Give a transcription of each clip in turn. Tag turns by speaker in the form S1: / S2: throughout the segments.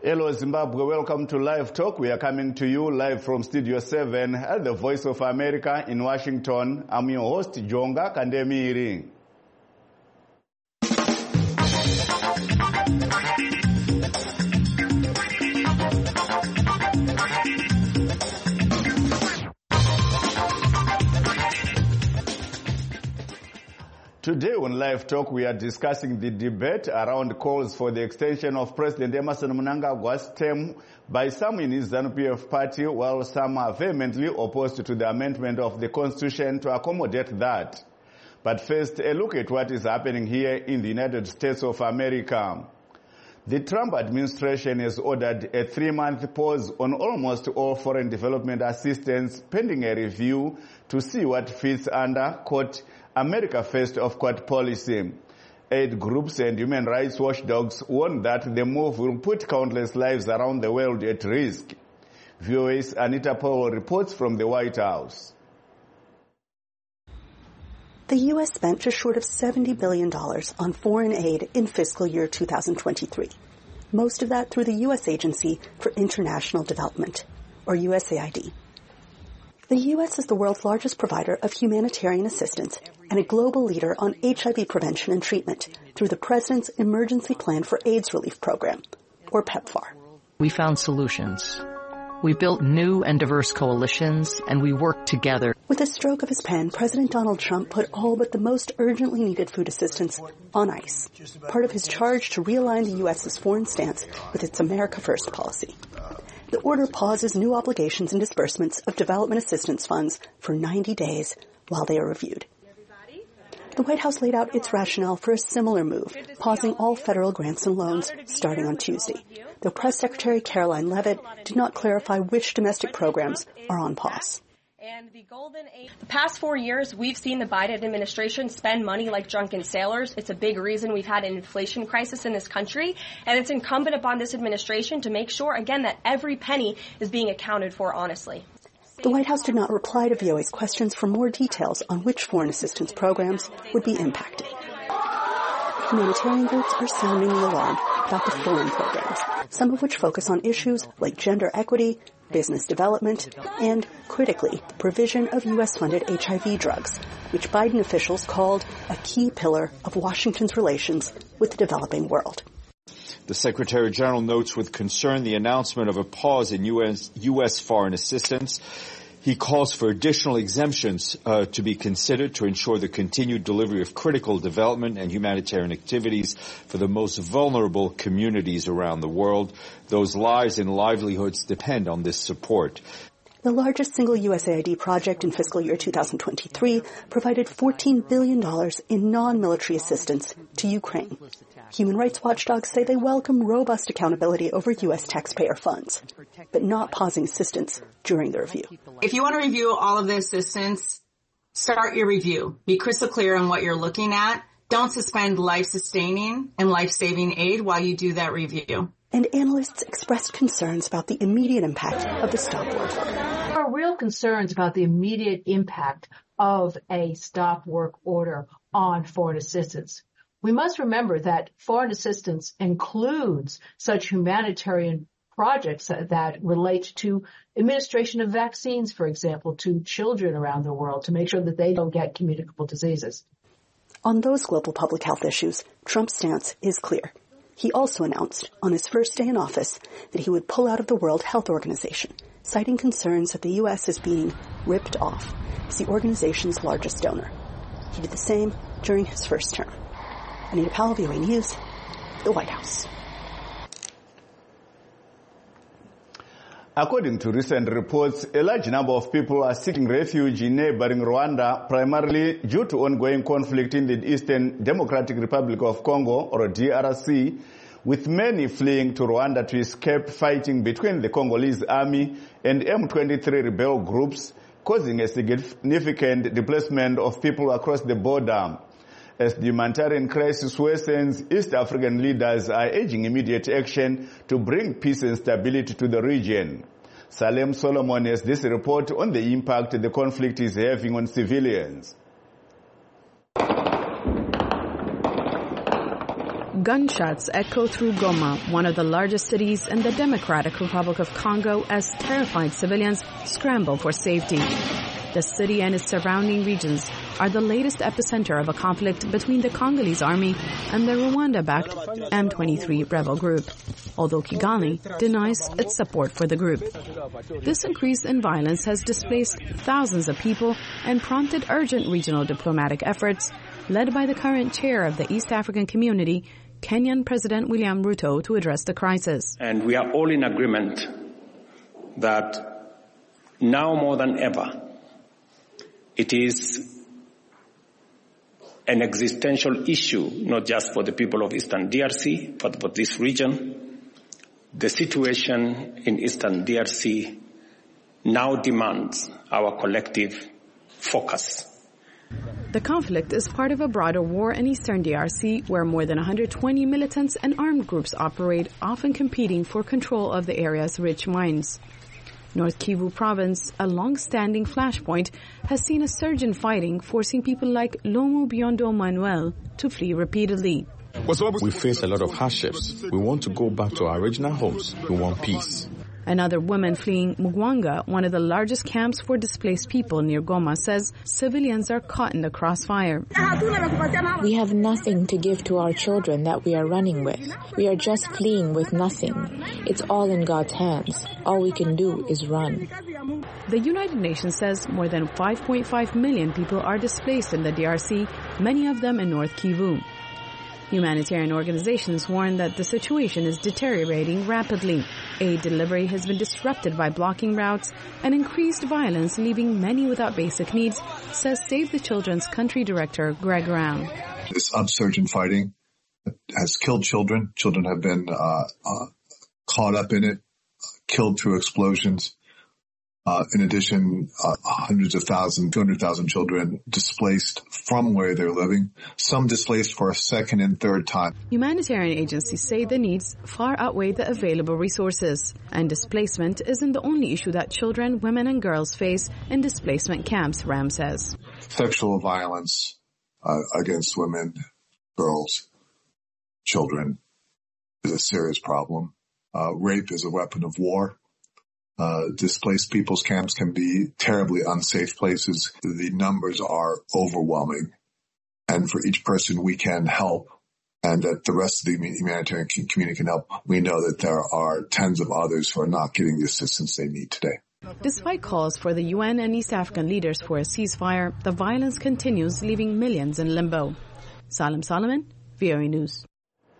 S1: Hello Zimbabwe, welcome to Live Talk. We are coming to you live from Studio 7 at the Voice of America in Washington. I'm your host, Jonga Kandemiri. Today on Live Talk, we are discussing the debate around calls for the extension of President Emmerson Mnangagwa's term by some in his ZANU-PF party, while some are vehemently opposed to the amendment of the Constitution to accommodate that. But first, a look at what is happening here in the United States of America. The Trump administration has ordered a 3-month pause on almost all foreign development assistance pending a review to see what fits under, quote, America First of Court policy. Aid groups and human rights watchdogs warn that the move will put countless lives around the world at risk. VOA's Anita Powell reports from the White House.
S2: The U.S. spent just short of $70 billion on foreign aid in fiscal year 2023. Most of that through the U.S. Agency for International Development, or USAID. The U.S. is the world's largest provider of humanitarian assistance and a global leader on HIV prevention and treatment through the President's Emergency Plan for AIDS Relief Program, or PEPFAR.
S3: We found solutions. We built new and diverse coalitions, and we worked together.
S2: With a stroke of his pen, President Donald Trump put all but the most urgently needed food assistance on ice, part of his charge to realign the U.S.'s foreign stance with its America First policy. The order pauses new obligations and disbursements of development assistance funds for 90 days while they are reviewed. The White House laid out its rationale for a similar move, pausing all federal grants and loans starting on Tuesday, though Press Secretary Caroline Leavitt did not clarify which domestic programs are on pause.
S4: The past 4 years, we've seen the Biden administration spend money like drunken sailors. It's a big reason we've had an inflation crisis in this country, and it's incumbent upon this administration to make sure, again, that every penny is being accounted for honestly.
S2: The White House did not reply to VOA's questions for more details on which foreign assistance programs would be impacted. Humanitarian groups are sounding the alarm about the foreign programs, some of which focus on issues like gender equity, business development, and, critically, the provision of U.S.-funded HIV drugs, which Biden officials called a key pillar of Washington's relations with the developing world.
S5: The Secretary General notes with concern the announcement of a pause in U.S. foreign assistance. He calls for additional exemptions to be considered to ensure the continued delivery of critical development and humanitarian activities for the most vulnerable communities around the world. Those lives and livelihoods depend on this support.
S2: The largest single USAID project in fiscal year 2023 provided $14 billion in non-military assistance to Ukraine. Human rights watchdogs say they welcome robust accountability over U.S. taxpayer funds, but not pausing assistance during the review.
S6: If you want to review all of the assistance, start your review. Be crystal clear on what you're looking at. Don't suspend life-sustaining and life-saving aid while you do that review.
S2: And analysts expressed concerns about the immediate impact of the stop work order.
S7: There are real concerns about the immediate impact of a stop work order on foreign assistance. We must remember that foreign assistance includes such humanitarian projects that relate to administration of vaccines, for example, to children around the world to make sure that they don't get communicable diseases.
S2: On those global public health issues, Trump's stance is clear. He also announced on his first day in office that he would pull out of the World Health Organization, citing concerns that the U.S. is being ripped off as the organization's largest donor. He did the same during his first term. Anita Powell, VOA News, the White House.
S1: According to recent reports, a large number of people are seeking refuge in neighboring Rwanda, primarily due to ongoing conflict in the Eastern Democratic Republic of Congo, or DRC, with many fleeing to Rwanda to escape fighting between the Congolese army and M23 rebel groups, causing a significant displacement of people across the border. As the humanitarian crisis worsens, East African leaders are urging immediate action to bring peace and stability to the region. Salem Solomon has this report on the impact the conflict is having on civilians.
S8: Gunshots echo through Goma, one of the largest cities in the Democratic Republic of Congo, as terrified civilians scramble for safety. The city and its surrounding regions are the latest epicenter of a conflict between the Congolese army and the Rwanda-backed M23 rebel group, although Kigali denies its support for the group. This increase in violence has displaced thousands of people and prompted urgent regional diplomatic efforts led by the current chair of the East African Community, Kenyan President William Ruto, to address the crisis.
S9: And we are all in agreement that now more than ever, it is an existential issue, not just for the people of Eastern DRC, but for this region. The situation in Eastern DRC now demands our collective focus.
S8: The conflict is part of a broader war in Eastern DRC, where more than 120 militants and armed groups operate, often competing for control of the area's rich mines. North Kivu province, a long-standing flashpoint, has seen a surge in fighting, forcing people like Lomu Biondo Manuel to flee repeatedly.
S10: We face a lot of hardships. We want to go back to our original homes. We want peace.
S8: Another woman fleeing Mugwanga, one of the largest camps for displaced people near Goma, says civilians are caught in the crossfire.
S11: We have nothing to give to our children that we are running with. We are just fleeing with nothing. It's all in God's hands. All we can do is run.
S8: The United Nations says more than 5.5 million people are displaced in the DRC, many of them in North Kivu. Humanitarian organizations warn that the situation is deteriorating rapidly. Aid delivery has been disrupted by blocking routes and increased violence, leaving many without basic needs, says Save the Children's country director Greg Brown.
S12: This upsurge in fighting has killed children. Children have been caught up in it, killed through explosions. In addition, hundreds of thousands, 200,000 children displaced from where they're living, some displaced for a second and third time.
S8: Humanitarian agencies say the needs far outweigh the available resources, and displacement isn't the only issue that children, women, and girls face in displacement camps, Ram says.
S12: Sexual violence against women, girls, children is a serious problem. Rape is a weapon of war. Displaced people's camps can be terribly unsafe places. The numbers are overwhelming. And for each person we can help, and that the rest of the humanitarian community can help, we know that there are tens of others who are not getting the assistance they need today.
S8: Despite calls for the UN and East African leaders for a ceasefire, the violence continues, leaving millions in limbo. Salim Solomon, VOA News.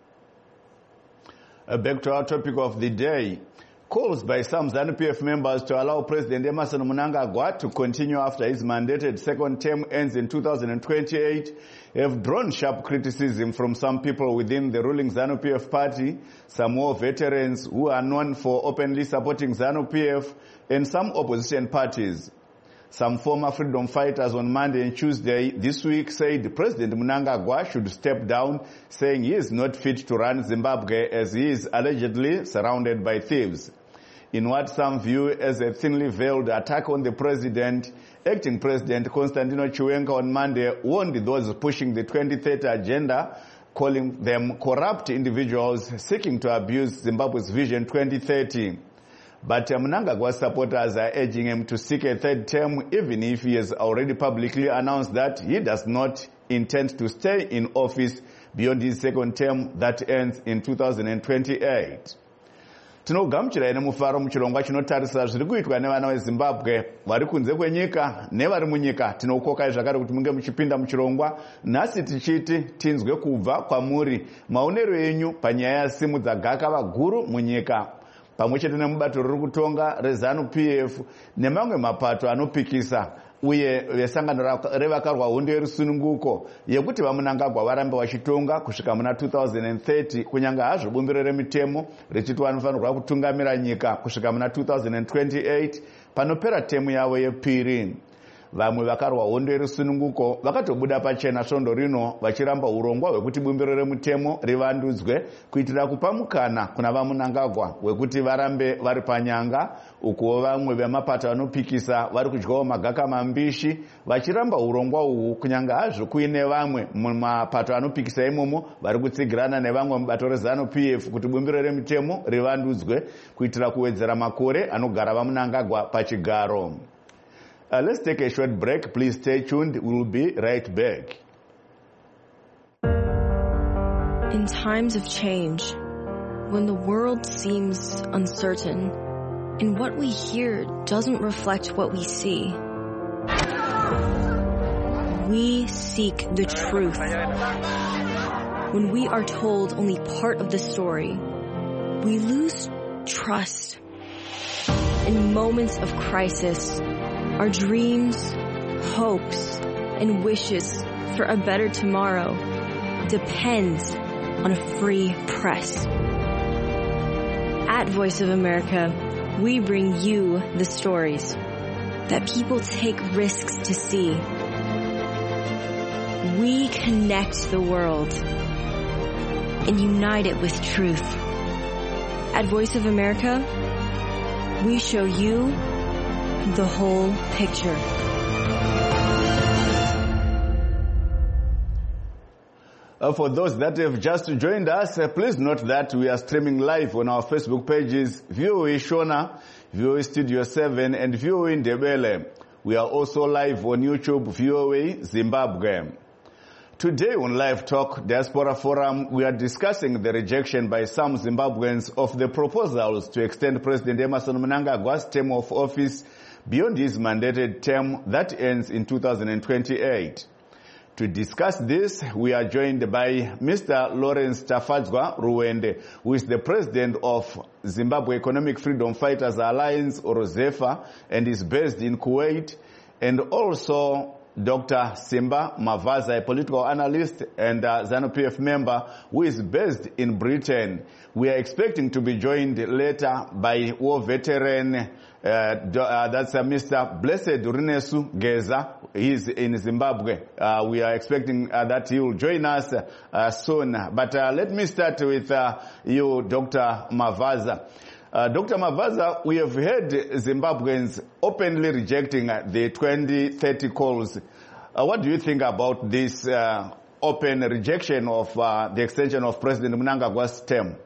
S1: Back to our topic of the day. Calls by some ZANU-PF members to allow President Emmerson Mnangagwa to continue after his mandated second term ends in 2028 have drawn sharp criticism from some people within the ruling ZANU-PF party, some war veterans who are known for openly supporting ZANU-PF, and some opposition parties. Some former freedom fighters on Monday and Tuesday this week said President Mnangagwa should step down, saying he is not fit to run Zimbabwe as he is allegedly surrounded by thieves. In what some view as a thinly veiled attack on the president, acting President Constantino Chiwenga on Monday warned those pushing the 2030 agenda, calling them corrupt individuals seeking to abuse Zimbabwe's Vision 2030. But Mnangagwa's supporters are urging him to seek a third term, even if he has already publicly announced that he does not intend to stay in office beyond his second term that ends in 2028. Tinogamuchira ine mufaro muchirongwa chinotarisa zviri kuitwa nevana veZimbabwe vari kunze kwenyika nevari munyika. Tinokokai zvakare kuti munge muchipinda muchirongwa. Nhasi tichiti tinzwe kubva kwamuri maonero enyu panyaya yasimudza gakava guru munyika, pamwe chete nemubato riri kutonga reZANU-PF nemamwe mapato anopikisa, uye vesangano revakarwa hondo yerusununguko yekuti vaMnangagwa varambe vachitonga kusvika muna 2030, kunyanga hazvo bumbiro remitemo richiti vanofanirwa kutungamira nyika kusvika muna 2028 panopera temu yavo yepiri. vamwe vakarwa hondo yerusununguko vakatobuda pachena svondo rino vachiramba urongwa hwekuti bumbiro remutemo rivandudzwe kuitira kupa mukana kuna vaMnangagwa wekuti varambe vari panyanga, uko vamwe vemapato vanopikisa vari kudyawo magaka mambishi vachiramba urongwa uhu, kunyanga hazvo kuine vamwe mumapato anopikisa imomo vari kutsigirana nevamwe mubato reZANU-PF kuti bumbiro remutemo rivandudzwe kuitira kuwedzera makore anogara vaMnangagwa pachigaro. Let's take a short break. Please stay tuned. We will be right back.
S13: In times of change, when the world seems uncertain and what we hear doesn't reflect what we see, we seek the truth. When we are told only part of the story, we lose trust. In moments of crisis, our dreams, hopes, and wishes for a better tomorrow depends on a free press. At Voice of America, we bring you the stories that people take risks to see. We connect the world and unite it with truth. At Voice of America, we show you the whole picture.
S1: For those that have just joined us, please note that we are streaming live on our Facebook pages, VOA Shona, VOA Studio 7, and VOA Ndebele. We are also live on YouTube, VOA Zimbabwe. Today on Live Talk Diaspora Forum, we are discussing the rejection by some Zimbabweans of the proposals to extend President Emmerson Mnangagwa's term of office beyond his mandated term that ends in 2028. To discuss this, we are joined by Mr. Lawrence Tafadzwa Ruwende, who is the president of Zimbabwe Economic Freedom Fighters Alliance, or ZEFA, and is based in Kuwait, and also Dr. Simba Mavaza, a political analyst and ZANU-PF member who is based in Britain. We are expecting to be joined later by war veteran, that's Mr. Blessed Rinesu Geza. He's in Zimbabwe. We are expecting that he will join us soon. But let me start with you, Dr. Mavaza. Dr. Mavaza, we have heard Zimbabweans openly rejecting the 2030 calls. What do you think about this open rejection of the extension of President Mnangagwa's term?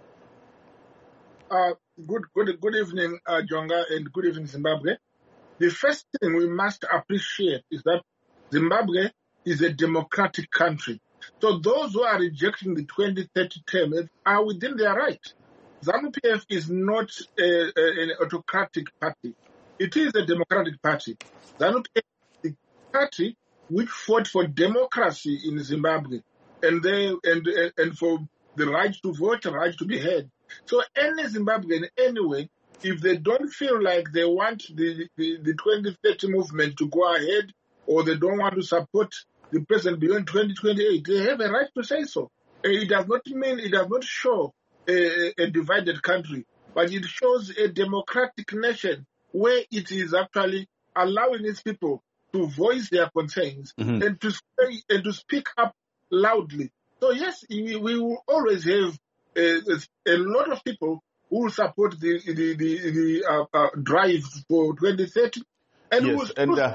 S14: Good evening, Jonga, and good evening, Zimbabwe. The first thing we must appreciate is that Zimbabwe is a democratic country. So those who are rejecting the 2030 term are within their right. ZANU-PF is not an autocratic party. It is a democratic party. ZANU-PF is the party which fought for democracy in Zimbabwe and for the right to vote, the right to be heard. So any Zimbabwean, anyway, if they don't feel like they want the 2030 movement to go ahead, or they don't want to support the president beyond 2028, they have a right to say so. It does not show a divided country, but it shows a democratic nation where it is actually allowing its people to voice their concerns and to say and to speak up loudly. So yes, we will always have a lot of people who will support the drive for 2030, and
S1: yes, and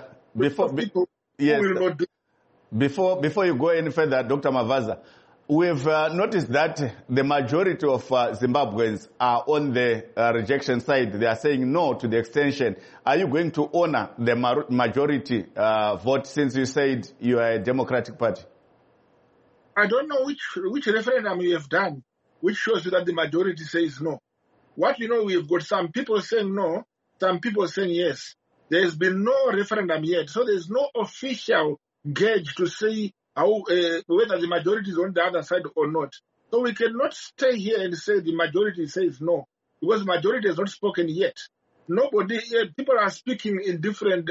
S1: before you go any further, Dr. Mavaza, we've noticed that the majority of Zimbabweans are on the rejection side. They are saying no to the extension. Are you going to honor the majority vote, since you said you are a Democratic Party?
S14: I don't know which referendum you have done, which shows you that the majority says no. What you know, we've got some people saying no, some people saying yes. There has been no referendum yet, so there's no official gauge to say whether the majority is on the other side or not. So we cannot stay here and say the majority says no, because the majority has not spoken yet. People are speaking in different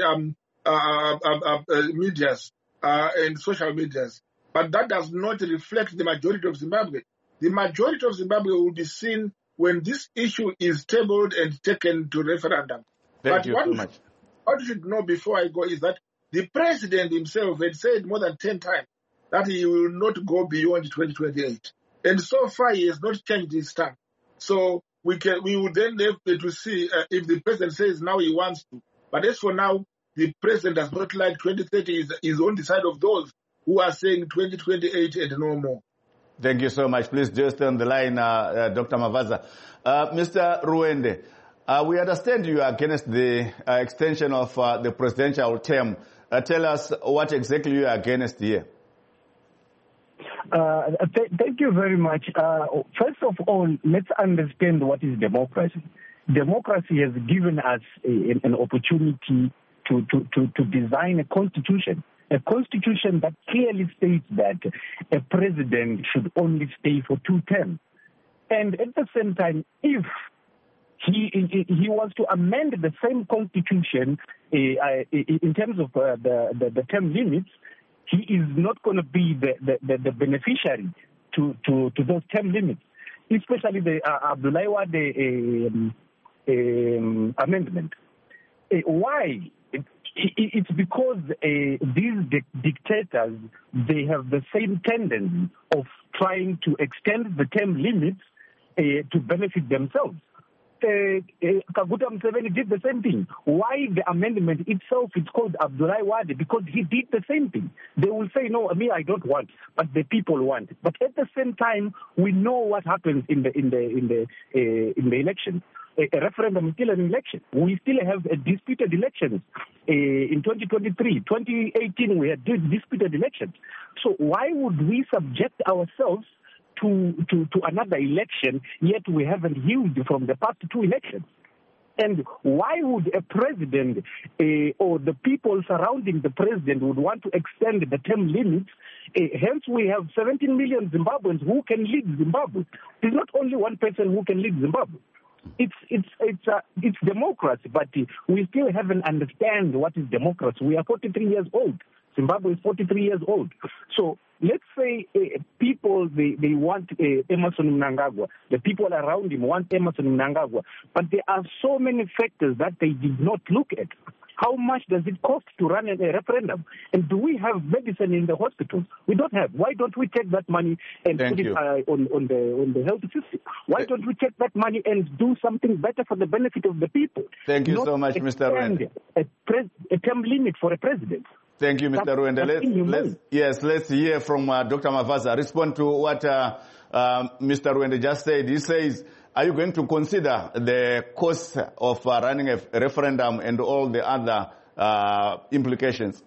S14: medias and social medias, but that does not reflect the majority of Zimbabwe. The majority of Zimbabwe will be seen when this issue is tabled and taken to referendum.
S1: Thank you so much.
S14: What you should know before I go is that The president himself had said more than 10 times that he will not go beyond 2028. And so far, he has not changed his stand. So we would then have to see if the president says now he wants to. But as for now, the president does not like 2030 is on the side of those who are saying 2028 and no more.
S1: Thank you so much. Please just on the line, Dr. Mavaza. Mr. Ruende, we understand you are against the extension of the presidential term. Tell us what exactly you are against here.
S15: Thank you very much. First of all, let's understand what is democracy. Democracy has given us an opportunity to design a constitution that clearly states that a president should only stay for 2 terms. And at the same time, if he was to amend the same constitution in terms of the term limits, he is not going to be the beneficiary to those term limits, especially the Abdullahi Wade amendment. Why? It's because these dictators, they have the same tendency of trying to extend the term limits to benefit themselves. Kaguta Museveni did the same thing. Why the amendment itself is called Abdullahi Wade? Because he did the same thing. They will say, no, I don't want, but the people want. But at the same time, we know what happens in the election. A referendum is still an election. We still have disputed elections. In 2023, 2018, we had disputed elections. So why would we subject ourselves to another election, yet we haven't healed from the past 2 elections? And why would a president or the people surrounding the president would want to extend the term limits? Hence, we have 17 million Zimbabweans who can lead Zimbabwe. There's not only one person who can lead Zimbabwe. It's democracy, but we still haven't understand what is democracy. We are 43 years old. Zimbabwe is 43 years old. So let's say people, they want Emmerson Mnangagwa. The people around him want Emmerson Mnangagwa. But there are so many factors that they did not look at. How much does it cost to run a referendum? And do we have medicine in the hospitals? We don't have. Why don't we take that money and put it on the health system? Why don't we take that money and do something better for the benefit of the people?
S1: Thank you so much, Mr. Ruende.
S15: A term limit for a president.
S1: Thank you, Mr. Ruende. Let's hear from Dr. Mavaza. Respond to what Mr. Ruende just said. He says, are you going to consider the cost of running a referendum and all the other implications?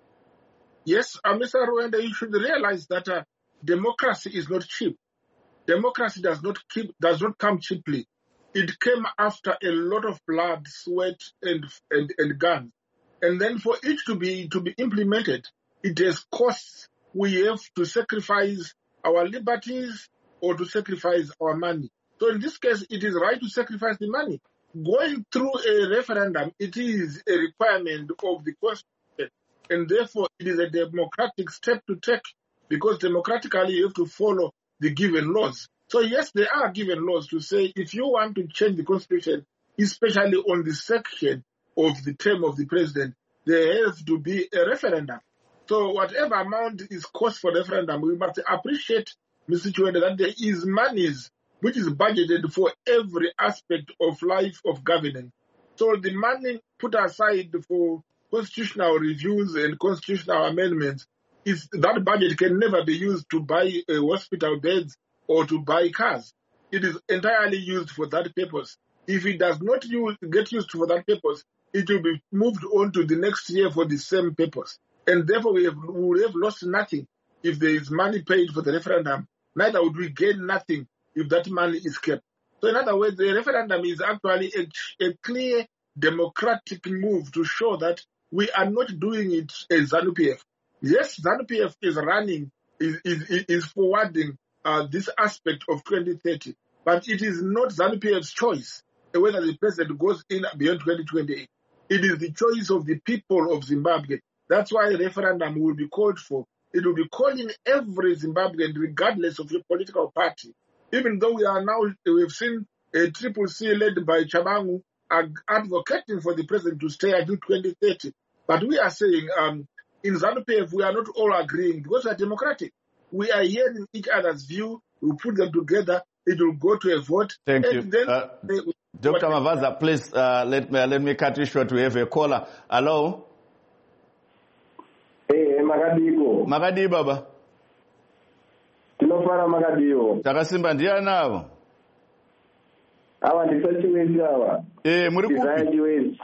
S14: Yes, Mr. Ruende, you should realize that democracy is not cheap. Democracy does not come cheaply. It came after a lot of blood, sweat, and guns. And then for it to be implemented, it has costs. We have to sacrifice our liberties or to sacrifice our money. So in this case, it is right to sacrifice the money. Going through a referendum, it is a requirement of the Constitution, and therefore it is a democratic step to take, because democratically you have to follow the given laws. So yes, there are given laws to say if you want to change the Constitution, especially on the section of the term of the president, there has to be a referendum. So whatever amount is cost for referendum, we must appreciate, Mr. Chiwende, that there is monies which is budgeted for every aspect of life of governance. So the money put aside for constitutional reviews and constitutional amendments, that budget can never be used to buy hospital beds or to buy cars. It is entirely used for that purpose. If it does not get used for that purpose, it will be moved on to the next year for the same purpose. And therefore, we would have lost nothing if there is money paid for the referendum. Neither would we gain nothing if that money is kept. So in other words, the referendum is actually a clear democratic move to show that we are not doing it as ZANU-PF. Yes, ZANU-PF is running, is forwarding this aspect of 2030, but it is not ZANU-PF's choice whether the president goes in beyond 2028. It is the choice of the people of Zimbabwe. That's why a referendum will be called for. It will be calling every Zimbabwean, regardless of your political party. Even though we've seen a Triple C led by Chabangu advocating for the president to stay until 2030. But we are saying in ZANU-PF, we are not all agreeing because we are democratic. We are hearing each other's view. We put them together. It will go to a vote.
S1: Thank you.
S14: Then
S1: Dr. Mavaza, please let me cut you short. We have a caller. Hello?
S16: Hey, Magadigo.
S1: Magadi Baba.
S16: Tinofara Magadio.
S1: Takasimba ndiya navo.
S16: Awa ndisachiwezi awa.
S1: Muri kupi?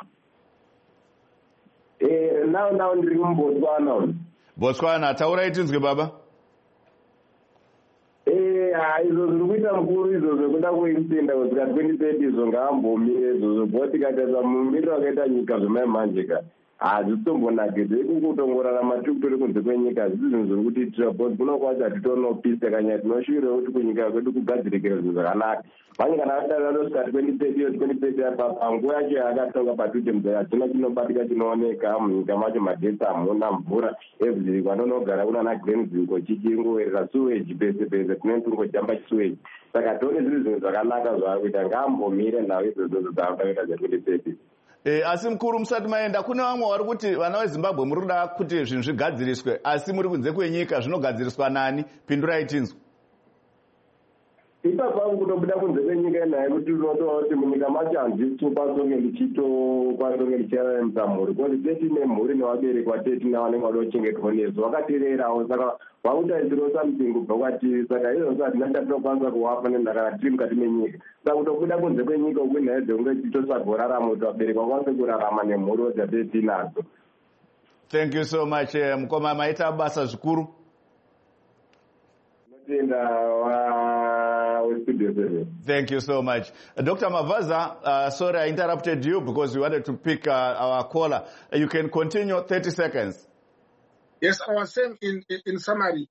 S16: Now ndiri muBotswana.
S1: Botswana, taura itinzwe baba.
S16: Izvo zviri kuita mukuru izvo zvekuda kuextenda kusvika 2030 izvo ngaambomire izvo zvekuti tikatarisa mumiriro wakaita nyika zvemaimhanjika hazvitombonakidzi ikukutongorarama tiri kunze kwenyika zvisi zvinhu zviri kutiitira bcause kuno kwacho hatitonopisa kanya tinoshuvirewo kuti kunyika kwedu kugadzirikira zvinhu zvakanaka manje kana atarira nosvika 2030 panguva yacho yaakatonga pa20 hatina chinobatika chinooneka munyika macho magetsi hamuna mvura everything vanonogara kunana Glenville chichingowerera sewage pese pese tinenge tungojamba sewage saka tione zviri zvinhu zvakanaka zvaari kuita ngaambomire nhau idzodzo dzaakaita dza2030.
S1: Asi mukuru musati maenda kune vamwe vari kuti vana veZimbabwe muri kuda kuti zvinhu zvigadziriswe asi muri kunze kwenyika zvinogadziriswa nani? Pindurai tinzwe.
S16: Ipapo kutobuda kunze kwenyika naye kuti unotoona kuti munyika macho hanzisi kwasonge ndichiraramisira mhuri kuti tetine mhuri nevabereki vatetina vanenge vada kuchengetwa nesu vakatirerawo saka vakutaisirawo something kubva kwatiri saka izvozvo hatina tatokwanisa kuvapa nenhaka tiri mukati menyika saka kutobuda kunze kwenyika uku nhaye dzekunge tichitosagorarama kuti vabereki vakwanise kurarama nemhuri dzatetinadzo.
S1: Thank you so much. Mukoma maita basa zvikuru. Thank you so much. Dr. Mavaza, sorry I interrupted you because we wanted to pick our caller. You can continue 30 seconds.
S14: Yes, I was saying in summary,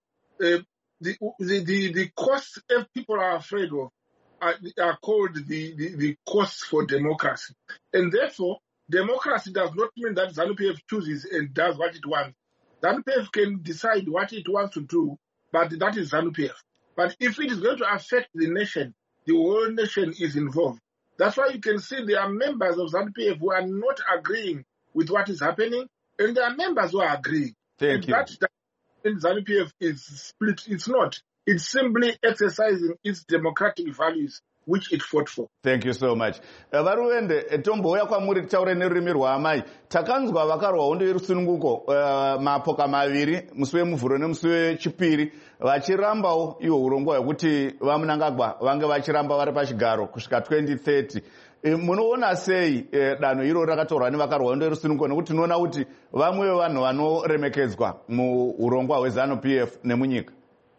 S14: the costs people are afraid of are called the costs for democracy. And therefore, democracy does not mean that ZANU-PF chooses and does what it wants. ZANU-PF can decide what it wants to do, but that is ZANU-PF. But if it is going to affect the nation, the whole nation is involved. That's why you can see there are members of ZANU-PF who are not agreeing with what is happening, and there are members who are agreeing.
S1: Thank you.
S14: That ZANU-PF is split. It's not. It's simply exercising its democratic values, which it fought for.
S1: Thank you so much. Varuende, tombouya kwamuri titaure nerurimi rwaamai. Takanzwa vakarwa hondo yerusununguko mapoka maviri, musi wemuvhuro nemusi wechipiri, vachirambawo ihwo urongwa hwekuti vaMunangagwa vange vachiramba vari pachigaro kusvika 2030. Munoona sei danho iro rakatorwa nevakarwa hondo yerusununguko nekuti tinoona kuti vamwe vevanhu vanoremekedzwa muurongwa hweZANU-PF nemunyika?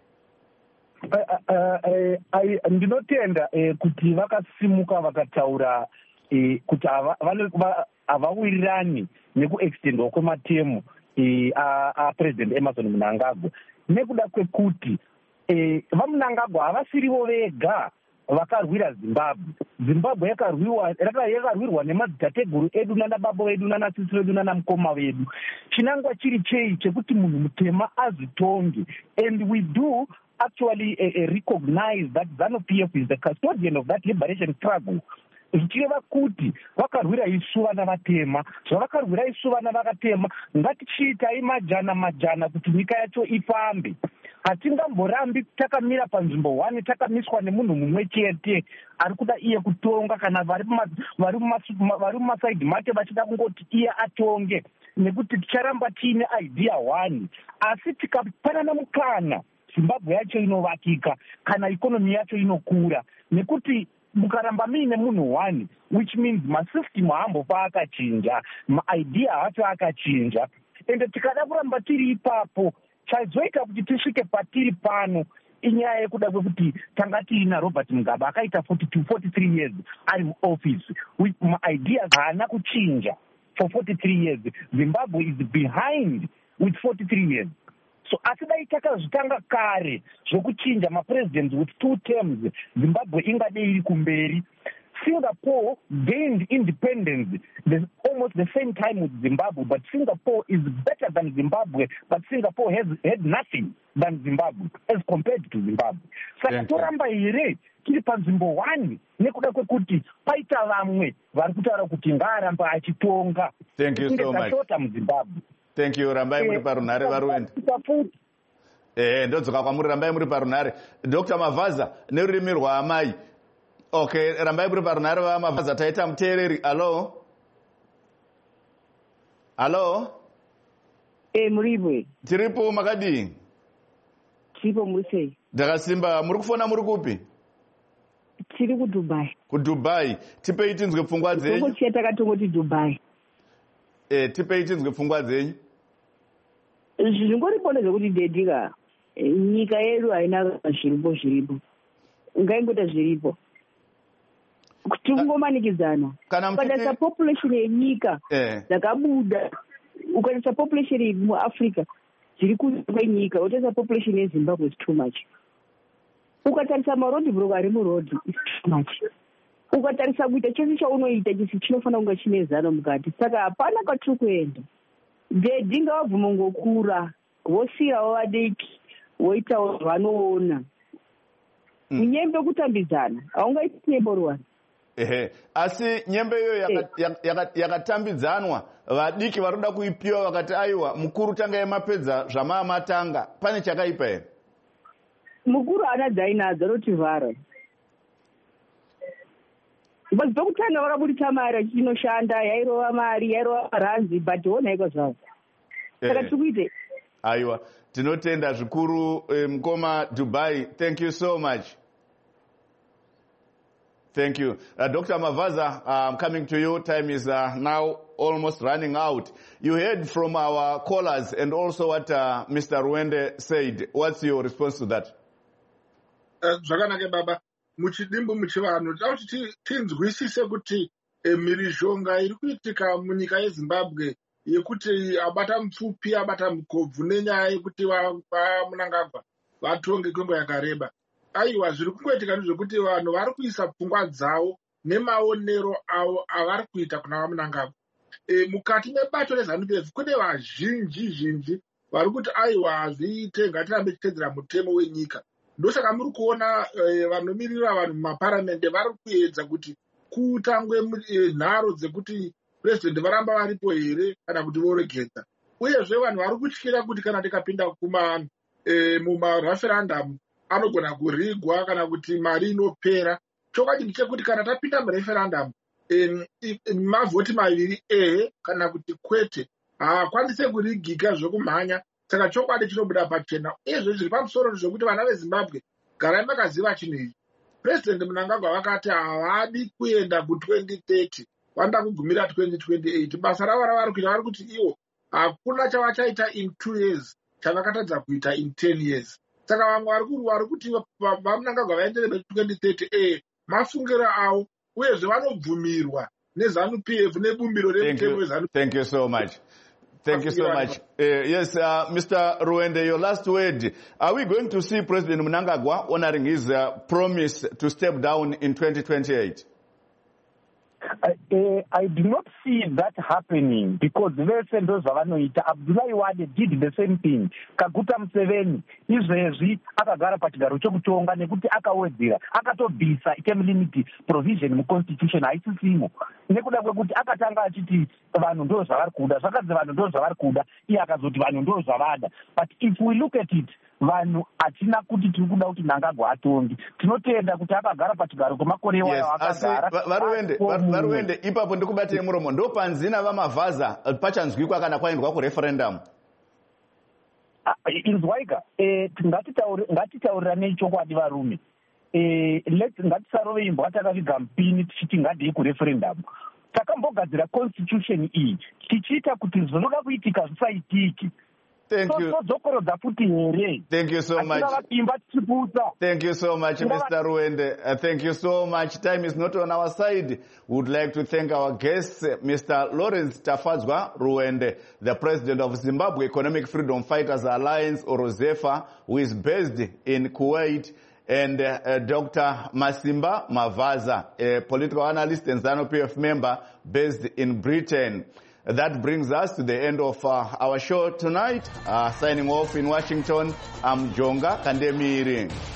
S15: Ndinotenda kuti vakasimuka vakataura kuti havawirirani nekuextendwa kwematemu aPresident Emmerson Mnangagwa nekuda kwekuti vaMnangagwa havasirivo vega vakarwira Zimbabwe. Zimbabwe yakarwirwa nemadzitateguru edu nanababa vedu nanasisi vedu nanamukoma vedu. Chinangwa chiri chei chekuti munhu mutema azvitonge, and we do actually recognize that ZANU-PF is the custodian of that liberation struggle. Zvichireva kuti vakarwira isu vana vatema, zvavakarwira isu vana vakatema, ngatichiitai majana kuti nyika yacho ifambe. Hatingamborambi takamira panzvimbo 1 takamiswa nemunhu mumwe chete ari kuda iye kutonga kana vari mumasaidi make vachida kungoti iye atonge, nekuti ticharamba tiine idea 1 asi tikapanana mukana Zimbabwe yacho inovakika kana ikonomi yacho inokura, nekuti mukaramba muine munhu 1 which means masystem haambofa akachinja, maidea hacho akachinja, ende tikada kuramba tiri ipapo chazoita kuti tisvike patiri pano inyaya yekuda kwekuti tanga tiina Robert Mugabe akaita 43 years ari muoffice, maideas haana kuchinja for 43 years. Zimbabwe is behind with 43 years. So asi dai takazvitanga kare zvokuchinja mapresidents with 2 terms, Zimbabwe ingadei iri kumberi. Singapore gained independence almost the same time with Zimbabwe, but Singapore is better than Zimbabwe, but Singapore had nothing than Zimbabwe as compared to Zimbabwe. Saka toramba here tiri panzvimbo 1 nekuda kwekuti paita vamwe vari kutaura kuti ngaaramba achitonga.
S1: Thank you so much.
S15: Tashota muZimbabwe.
S1: Thank you. Rambai muri parunhare varuende. Ndodzoka kwamuri, rambai muri parunhare. Dr. Mavaza nerurimi rwaamai. Okay, rambai muri parunhare vaMavaza. Taita muteereri. Hello?
S17: Muripo.
S1: Tiripo makadii?
S17: Tiripo musei.
S1: Ndakasimba. Muri kufona muri kupi?
S17: Tiri kuDubai.
S1: KuDubai. Tipei tinzwe pfungwa dzenyu.
S17: Tokochiya takatongoti Dubai.
S1: Tipei tinzwe pfungwa dzenyu.
S17: Zvingoripona zvekuti ndedika nyika yedu haina zviripo. Ngaingota zviripo. Kuti kungomanikidzana. Ukatarisa population yenyika dzakabuda. Ukatarisa population muAfrica dziri kwenyika. Ukatarisa population yeZimbabwe is too much. Ukatarisa maroad block ari muroad is too much. Ukatarisa kuita chese chaunoita chisi chinofanira kunge chine zano mukati. Saka hapana kwatiri kuenda. Ndedhi ngavabvume ngokura vosiyirawo vadiki voitawo zvavanoona. Nyembe kutambidzana haungaiti nyembe ruwani.
S1: Asi nyembe iyoyo yakatambidzanwa vadiki varoda kuipiwa vakati aiwa mukuru tanga yemapedza zvamaamatanga. Pane chakaipa here?
S17: Mukuru haana dzainadzo rotivhara. Pekutanga vakabudisa mari achinoshanda yairova mari yairova ranzi but wonaiko zvavo. Saka tikuite.
S1: Aiwa, tinotenda zvikuru mukoma Dubai. Thank you so much. Thank you. Dr. Mavaza, I'm coming to you. Time is now almost running out. You heard from our callers and also what Mr. Ruende said. What's your response to that?
S14: Zvakanaka baba. Muchidimbu muchivanhu tauti tinzwisise kuti mhirizhonga iri kuitika munyika yeZimbabwe yekuti abata mupfupi abata mukobvu nenyaya yekuti vaMunangagwa vatonge kwenguva yakareba. Aiwa, zviri kungoitika ndezvekuti vanhu vari kuisa pfungwa dzavo nemaonero avo avari kuita kuna vaMunangagwa. Mukati mebato reZANU-PF kune vazhinji vari kuti aiwa hazviite, ngatirambe tichitedzera mutemo wenyika. Ndosaka muri kuona vanomiririra vanhu mumaparamende vari kuedza kuti kutangwe nharo dzekuti president varamba varipo here kana kuti voregedza. Uyezve vanhu vari kutyira kuti kana tikapinda mumareferendum anogona kurigwa kana kuti mari inopera. Chokwadi ndechekuti kana tapinda mureferendum mavhoti maviri kana kuti kwete haakwanise kurigika zvekumhanya. Saka chokwadi chinobuda pachena. Izvo zviri pamusoro zvokuti vana veZimbabwe garai makaziva chinhu. President Mnangagwa vakati havadi kuenda ku2030 vanoda kugumira 2028. Basa ravo ravari kuita vari kuti ivo hakuna chavachaita in 2 years chavakatadza kuita in 10 years. Saka vamwe vari kuti vaMnangagwa vaendere be2030 mafungiro avo uyezve vanobvumirwa neZANU-PF nebumbiro remutemo weZANU-PF.
S1: Thank you so much. Thank you so much. Yes, Mr. Ruende, your last word. Are we going to see President Mnangagwa honoring his promise to step down in 2028?
S15: I do not see that happening because vese ndo zvavanoita. Abdullahi Wade did the same thing. Kaguta Museveni izvezvi akagara pachigaro chokutonga nekuti akawedzera akatobvisa term limit provision muconstitution haisisimo nekuda kwekuti akatanga achiti vanhu ndo zvavari kuda zvakadzi vanhu ndo zvavari kuda iye akazoti vanhu ndo zvavada. But if we look at it vanhu hatina kuti tiri kuda kuti Mnangagwa atongi. Tinotenda kuti akagara pachigaro kwemakore iwayo akagara.
S1: Varuende ipapo ndikubatire muromo ndo panzina vaMavaza pachanzwikwa kana kwaendwa kureferendum.
S15: Inzwaika ngatitaurira nechokwadi varume. Ngatisarove imbwa takaviga mupini tichiti ngadei kureferendum. Takambogadzira constitution iyi tichiita kuti zvinoda kuitika zvisaitiki.
S1: Thank you.
S15: Thank
S1: you so much. Thank you so much, Mr. Ruende. Thank you so much. Time is not on our side. We would like to thank our guests, Mr. Lawrence Tafadzwa Ruende, the president of Zimbabwe Economic Freedom Fighters Alliance, or ZEFA, who is based in Kuwait, and Dr. Masimba Mavaza, a political analyst and ZANU-PF member based in Britain. That brings us to the end of our show tonight. Signing off in Washington, I'm Jonga Kandemiri.